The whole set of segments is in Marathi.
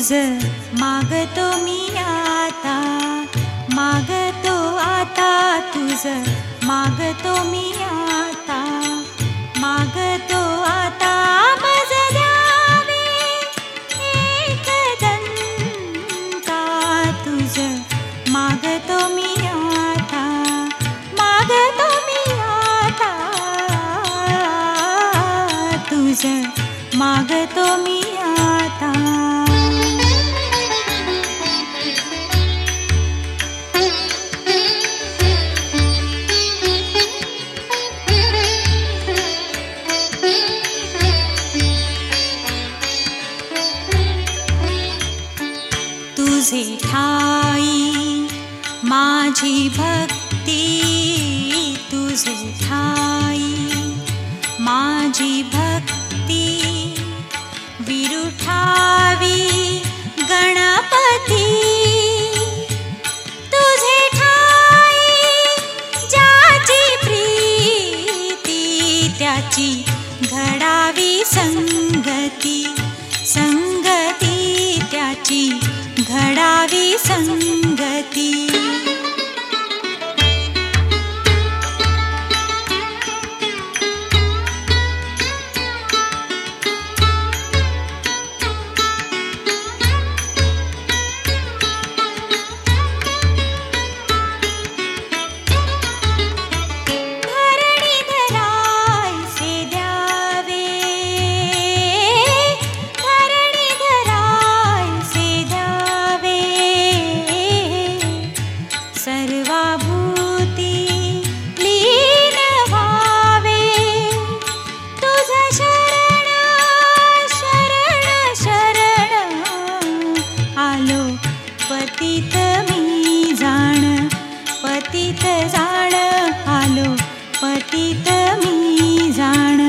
तुझ मागतो मी आता, मागतो आता तुझ मागतो मी आता, मागतो आता मज द्यावे एकदंता, तुझ मागतो मी आता, मागतो मी आता, तुझ मागतो मी आता. तुझे ठाई माझी भक्ती, तुझे ठाई माझी भक्ती, विरुठावी गणपती, तुझे ठाई ज्याची प्रीती, त्याची घडावी संगती, संगती त्याची घडावी संगती. सर्वाभूती लीन व्हावे, तुझ शरण शरण शरण, आलो पतित मी जाण, पतित जाण, आलो पतित मी जाण.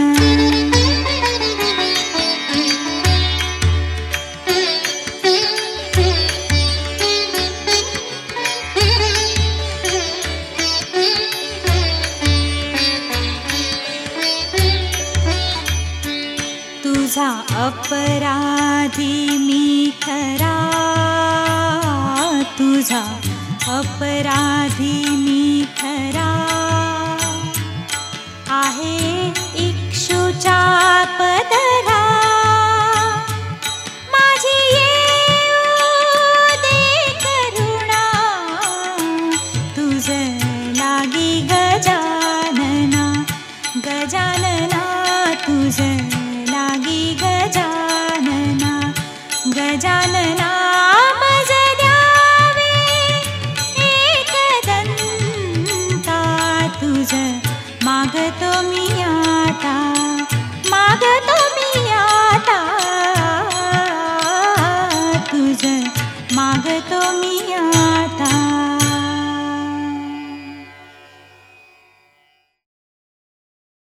तुझा अपराधी मी खरा, तुझा अपराधी मी खरा, आहे इक्षुचा पदरा, माझी येऊ दे करुणा, तुझ लागी ग